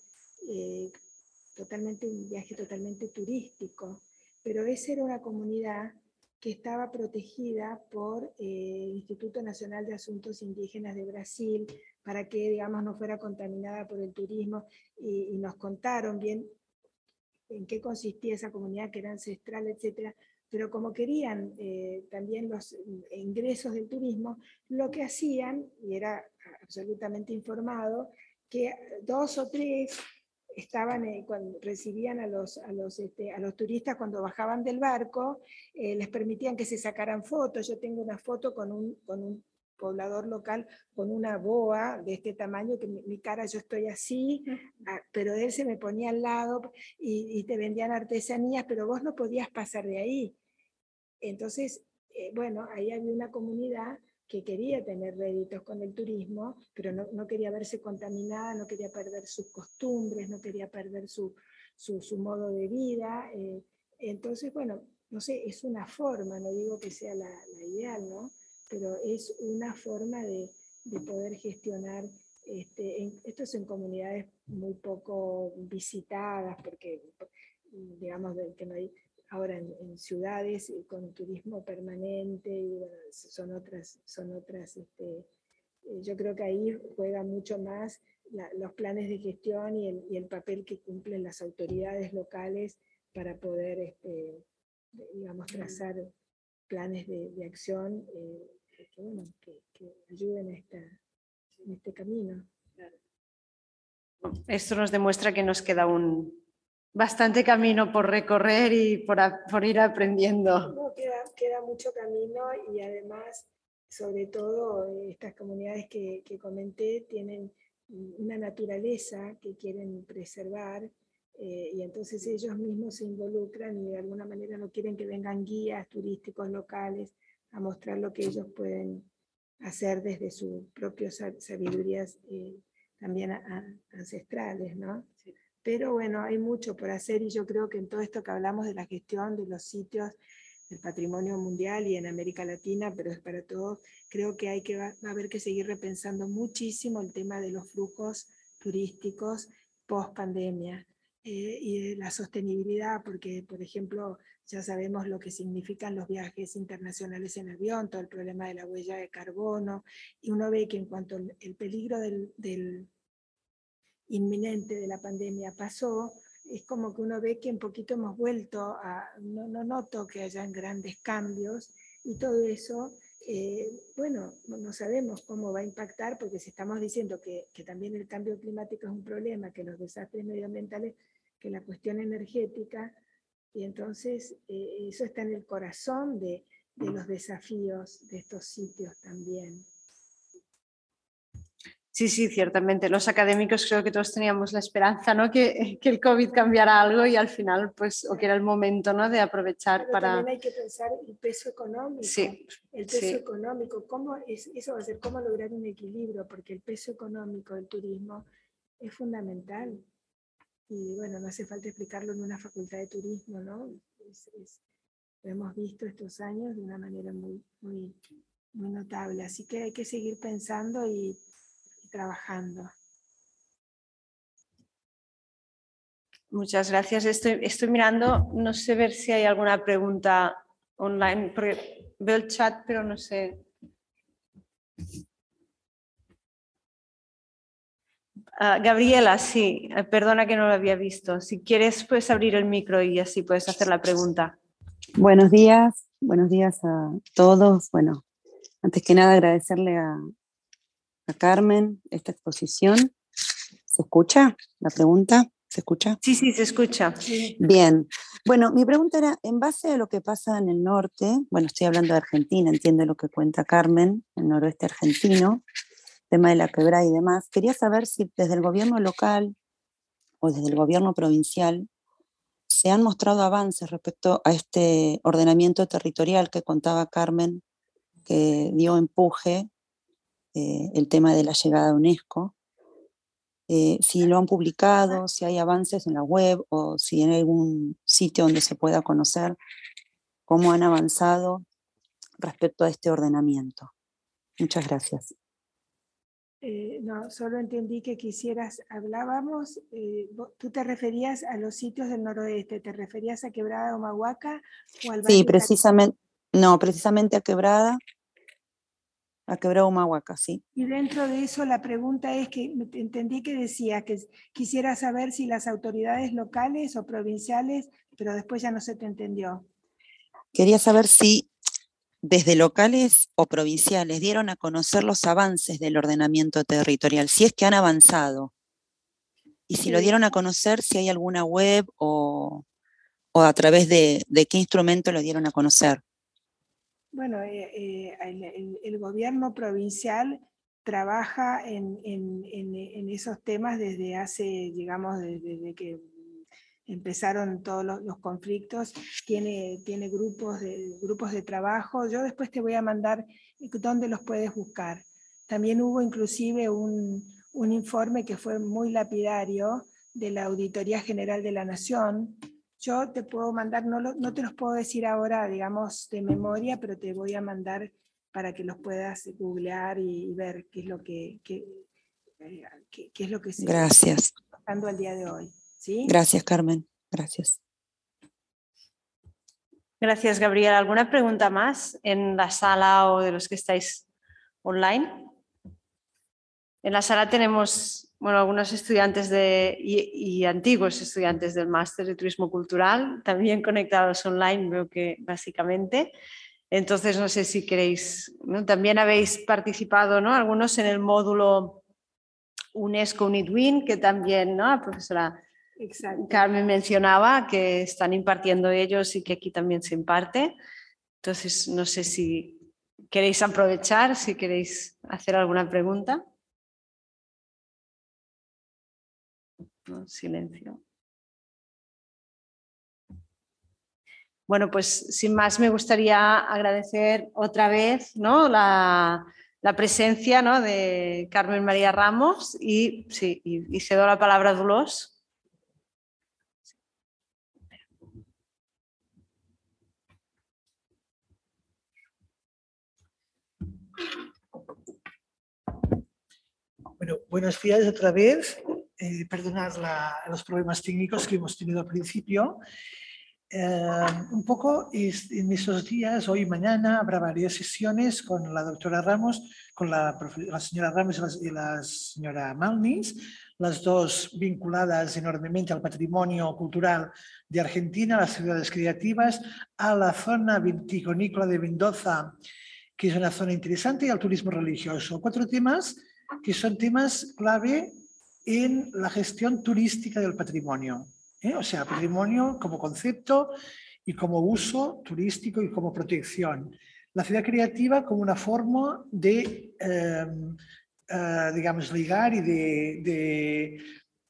un viaje totalmente turístico, pero esa era una comunidad que estaba protegida por el Instituto Nacional de Asuntos Indígenas de Brasil, para que, digamos, no fuera contaminada por el turismo, y nos contaron bien en qué consistía esa comunidad, que era ancestral, etc. Pero como querían también los ingresos del turismo, lo que hacían, y era absolutamente informado, que 2 o 3 estaban, cuando recibían a los turistas cuando bajaban del barco, les permitían que se sacaran fotos. Yo tengo una foto con un poblador local con una boa de este tamaño, que mi cara, yo estoy así, pero él se me ponía al lado, y te vendían artesanías, pero vos no podías pasar de ahí. Entonces, bueno, ahí había una comunidad que quería tener réditos con el turismo, pero no quería verse contaminada, no quería perder sus costumbres, no quería perder su modo de vida. Entonces, bueno, no sé, es una forma, no digo que sea la ideal, ¿no? Pero es una forma de poder gestionar esto en comunidades muy poco visitadas, porque digamos que no hay ahora en ciudades con turismo permanente, y bueno, son otras yo creo que ahí juega mucho más los planes de gestión y el papel que cumplen las autoridades locales para poder digamos, trazar planes de acción que ayuden en este camino. Esto nos demuestra que nos queda bastante camino por recorrer y por ir aprendiendo. No, queda mucho camino, y además, sobre todo, estas comunidades que comenté tienen una naturaleza que quieren preservar, y entonces ellos mismos se involucran, y de alguna manera no quieren que vengan guías turísticos locales a mostrar lo que ellos pueden hacer desde sus propias sabidurías también ancestrales, ¿no? Sí. pero bueno, hay mucho por hacer y yo creo que en todo esto que hablamos de la gestión de los sitios del patrimonio mundial y en América Latina, pero es para todos, creo que va a haber que seguir repensando muchísimo el tema de los flujos turísticos post pandemia y de la sostenibilidad, porque por ejemplo ya sabemos lo que significan los viajes internacionales en avión, todo el problema de la huella de carbono, y uno ve que en cuanto el peligro del inminente de la pandemia pasó, es como que uno ve que un poquito hemos vuelto no noto que hayan grandes cambios, y todo eso, bueno, no sabemos cómo va a impactar, porque si estamos diciendo que también el cambio climático es un problema, que los desastres medioambientales, que la cuestión energética, y entonces eso está en el corazón de los desafíos de estos sitios también. Sí, sí, ciertamente. Los académicos creo que todos teníamos la esperanza, ¿no? Que el COVID cambiara algo y al final, pues, o que era el momento, ¿no? De aprovechar. Pero para... también hay que pensar el peso económico. Sí, el peso sí. económico, eso va a ser cómo lograr un equilibrio, porque el peso económico del turismo es fundamental. Y bueno, no hace falta explicarlo en una facultad de turismo, ¿no? Lo hemos visto estos años de una manera muy, muy, muy notable. Así que hay que seguir pensando y trabajando. Muchas gracias. Estoy mirando, no sé ver si hay alguna pregunta online, porque veo el chat, pero no sé. Gabriela, sí, perdona que no lo había visto. Si quieres, puedes abrir el micro y así puedes hacer la pregunta. Buenos días a todos. Bueno, antes que nada agradecerle a Carmen esta exposición. ¿Se escucha la pregunta? ¿Se escucha? Sí, sí, se escucha. Bien. Bueno, mi pregunta era, en base a lo que pasa en el norte, bueno, estoy hablando de Argentina, entiendo lo que cuenta Carmen, el noroeste argentino, tema de la quebrada y demás, quería saber si desde el gobierno local o desde el gobierno provincial se han mostrado avances respecto a este ordenamiento territorial que contaba Carmen, que dio empuje el tema de la llegada de UNESCO. Si lo han publicado, si hay avances en la web o si en algún sitio donde se pueda conocer cómo han avanzado respecto a este ordenamiento. Muchas gracias. No, solo entendí que hablábamos, tú te referías a los sitios del noroeste, ¿te referías a Quebrada de Humahuaca o al Sí, precisamente a Quebrada Humahuaca, sí. Y dentro de eso la pregunta es que entendí que decía que quisiera saber si las autoridades locales o provinciales, pero después ya no se te entendió. Quería saber si desde locales o provinciales dieron a conocer los avances del ordenamiento territorial, si es que han avanzado. Y si lo dieron a conocer, si hay alguna web o a través de qué instrumento lo dieron a conocer. Bueno, el gobierno provincial trabaja en esos temas desde hace, digamos, desde que empezaron todos los conflictos, tiene grupos de trabajo. Yo después te voy a mandar dónde los puedes buscar. También hubo inclusive un informe que fue muy lapidario de la Auditoría General de la Nación. Yo te puedo mandar, no te los puedo decir ahora, digamos, de memoria, pero te voy a mandar para que los puedas googlear y ver qué es lo que se Gracias. está pasando al día de hoy. ¿Sí? Gracias, Carmen. Gracias. Gracias, Gabriela. ¿Alguna pregunta más en la sala o de los que estáis online? En la sala tenemos, bueno, algunos estudiantes y antiguos estudiantes del Máster de Turismo Cultural, también conectados online, veo que básicamente. Entonces, no sé si queréis, ¿no? También habéis participado, ¿no? Algunos en el módulo UNESCO UNITWIN, que también, ¿no? La profesora Carmen mencionaba que están impartiendo ellos y que aquí también se imparte. Entonces, no sé si queréis aprovechar, si queréis hacer alguna pregunta. No, silencio. Bueno, pues sin más me gustaría agradecer otra vez, ¿no? la presencia, ¿no? De Carmen María Ramos y cedo la palabra a Dolors. Bueno, buenos días otra vez. Perdonad los problemas técnicos que hemos tenido al principio. Un poco en esos días, hoy y mañana, habrá varias sesiones con la doctora Ramos, con la señora Ramos y la señora Malnis, las dos vinculadas enormemente al patrimonio cultural de Argentina, a las ciudades creativas, a la zona vitivinícola de Mendoza, que es una zona interesante, y al turismo religioso. 4 temas que son temas clave en la gestión turística del patrimonio. O sea, patrimonio como concepto y como uso turístico y como protección. La ciudad creativa como una forma de, digamos, ligar y de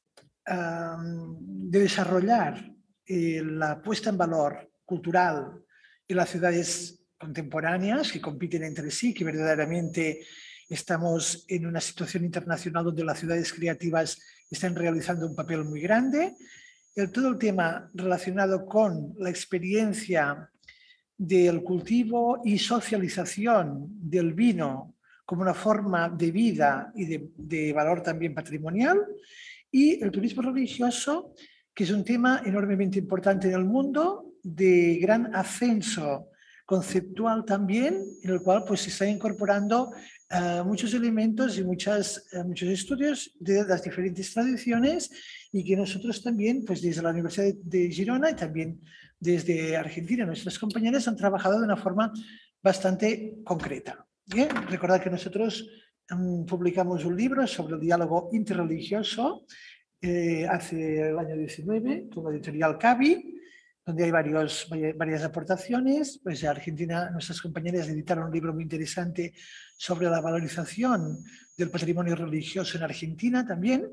desarrollar la puesta en valor cultural en las ciudades contemporáneas que compiten entre sí, que verdaderamente estamos en una situación internacional donde las ciudades creativas están realizando un papel muy grande. Todo el tema relacionado con la experiencia del cultivo y socialización del vino como una forma de vida y de valor también patrimonial, y el turismo religioso, que es un tema enormemente importante en el mundo, de gran ascenso conceptual también, en el cual pues, se están incorporando muchos elementos y muchos estudios de las diferentes tradiciones, y que nosotros también, pues desde la Universidad de Girona y también desde Argentina, nuestras compañeras han trabajado de una forma bastante concreta. Recordad que nosotros publicamos un libro sobre el diálogo interreligioso hace el año 19 con la editorial Cavi, donde hay varias aportaciones. Pues en Argentina nuestras compañeras editaron un libro muy interesante sobre la valorización del patrimonio religioso en Argentina también.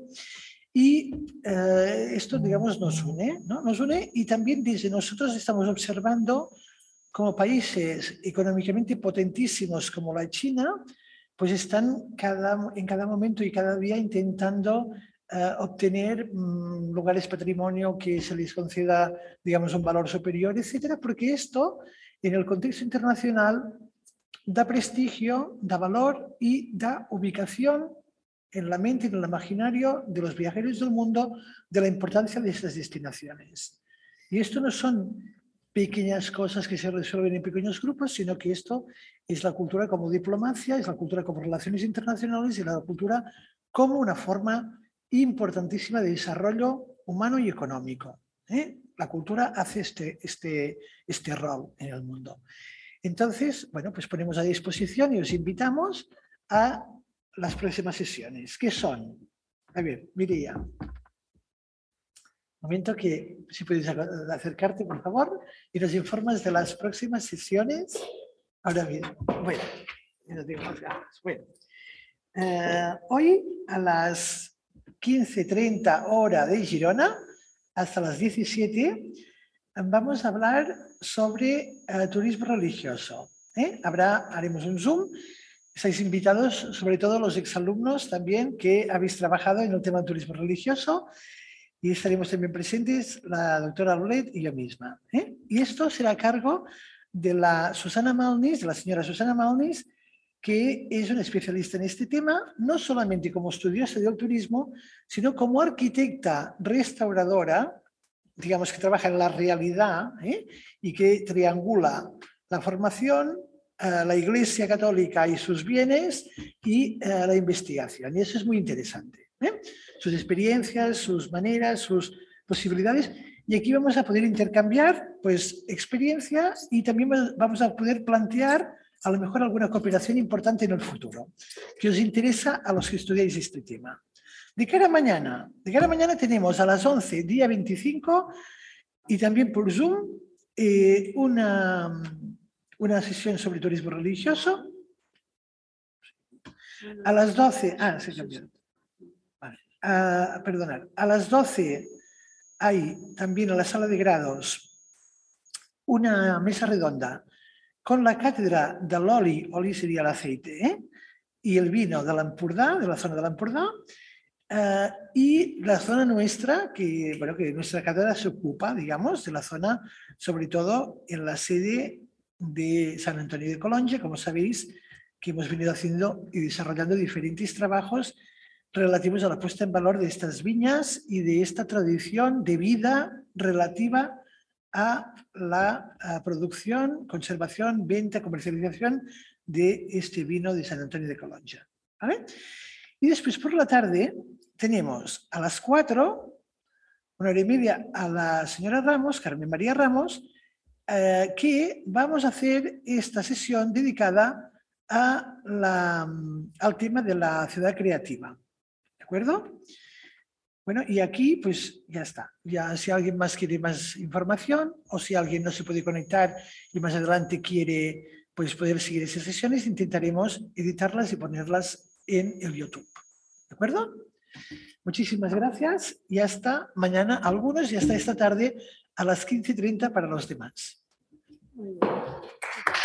Y esto, digamos, nos une, ¿no? Nos une, y también desde nosotros estamos observando como países económicamente potentísimos como la China, pues están en cada momento y cada día intentando obtener lugares patrimonio que se les conceda, digamos, un valor superior, etcétera, porque esto, en el contexto internacional, da prestigio, da valor y da ubicación en la mente y en el imaginario de los viajeros del mundo de la importancia de estas destinaciones. Y esto no son pequeñas cosas que se resuelven en pequeños grupos, sino que esto es la cultura como diplomacia, es la cultura como relaciones internacionales y la cultura como una forma importantísima de desarrollo humano y económico. La cultura hace este rol en el mundo. Entonces, bueno, pues ponemos a disposición y os invitamos a las próximas sesiones. ¿Qué son? A ver, Mireia. Momento que, si puedes acercarte, por favor, y nos informas de las próximas sesiones. Ahora mismo. Bueno, no tengo más ganas. Bueno, hoy a las 15:30 hora de Girona, hasta las 17, vamos a hablar sobre turismo religioso. Haremos un Zoom. Estáis invitados, sobre todo los exalumnos también, que habéis trabajado en el tema del turismo religioso, y estaremos también presentes la doctora Lolet y yo misma. Y esto será a cargo de la Susana Malnis, de la señora Susana Malnis, que es una especialista en este tema, no solamente como estudiosa del turismo, sino como arquitecta restauradora, digamos que trabaja en la realidad y que triangula la formación, la Iglesia Católica y sus bienes y la investigación. Y eso es muy interesante. Sus experiencias, sus maneras, sus posibilidades. Y aquí vamos a poder intercambiar pues, experiencias, y también vamos a poder plantear a lo mejor alguna cooperación importante en el futuro que os interesa a los que estudiáis este tema. De cara a mañana tenemos a las 11, día 25, y también por Zoom, una sesión sobre turismo religioso. A las 12, se cambió. Vale. Perdonad, a las 12 hay también en la sala de grados una mesa redonda con la cátedra de l'oli, oli sería el aceite, y el vino de l'Empordà, de la zona de l'Empordà, y la zona nuestra, que nuestra cátedra se ocupa, digamos, de la zona, sobre todo en la sede de San Antonio de Colonja, como sabéis, que hemos venido haciendo y desarrollando diferentes trabajos relativos a la puesta en valor de estas viñas y de esta tradición de vida relativa a la producción, conservación, venta, comercialización de este vino de San Antonio de Calonge. ¿Vale? Y después por la tarde tenemos a las 4, 1h30, a la señora Ramos, Carmen María Ramos, que vamos a hacer esta sesión dedicada al tema de la ciudad creativa. ¿De acuerdo? Bueno, y aquí pues ya está. Ya si alguien más quiere más información o si alguien no se puede conectar y más adelante quiere pues poder seguir esas sesiones, intentaremos editarlas y ponerlas en el YouTube. ¿De acuerdo? Muchísimas gracias y hasta mañana algunos y hasta esta tarde a las 15:30 para los demás. Muy bien.